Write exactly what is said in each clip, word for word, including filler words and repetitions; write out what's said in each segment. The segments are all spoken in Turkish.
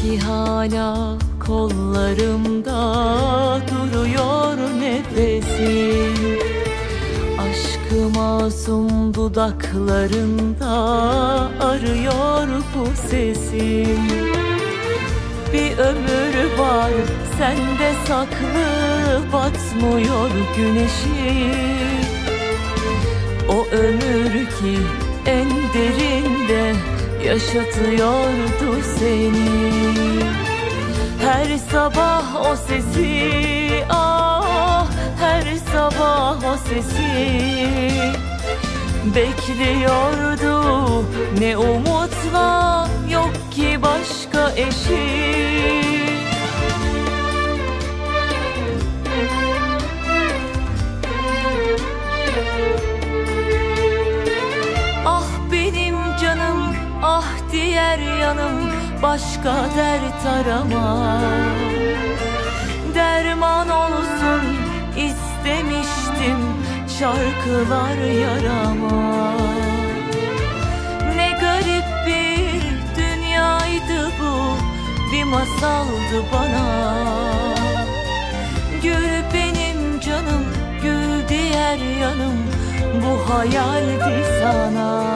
Sanki hala kollarımda duruyor nefesin, aşkı masum dudaklarında arıyor bu sesin. Bir ömür var sende saklı, batmıyor güneşi. O ömür ki en derinde yaşatıyordu seni. Her sabah o sesi, ah her sabah o sesi bekliyordu. Ne umutla, yok ki başka eşi. Ah benim canım, ah diğer yanım, başka dert arama. Derman olsun istemiştim şarkılar yarama. Ne garip bir dünyaydı bu, bir masaldı bana. Gül benim canım, gül diğer yanım, bu hayaldi sana.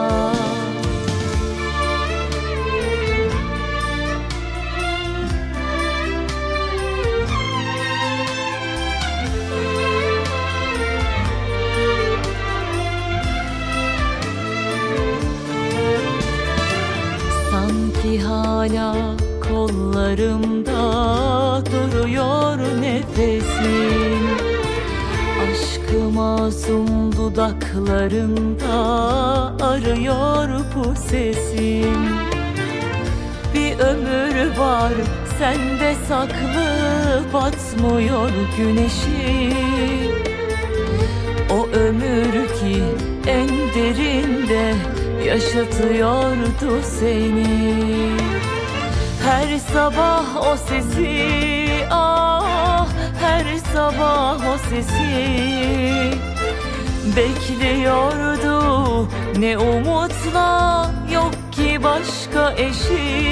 Sanki hala kollarımda duruyor nefesin, aşkı masum dudaklarında arıyor bu sesin. Bir ömür var sende saklı, batmıyor güneşi. O ömür ki en derinde yaşatıyordu seni. Her sabah o sesi, ah her sabah o sesi bekliyordu. Ne umutla, yok ki başka eşi.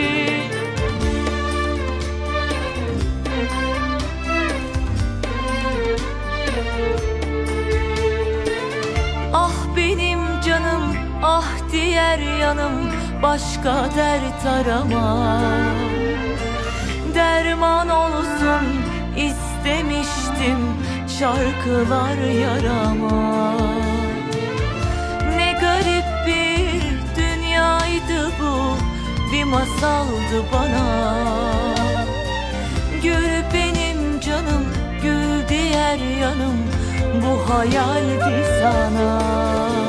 Ah benim canım, ah diğer yanım, başka dert arama. Derman olsun istemiştim şarkılar yarama. Ne garip bir dünyaydı bu, bir masaldı bana. Gül benim canım, gül diğer yanım, bu hayaldi sana.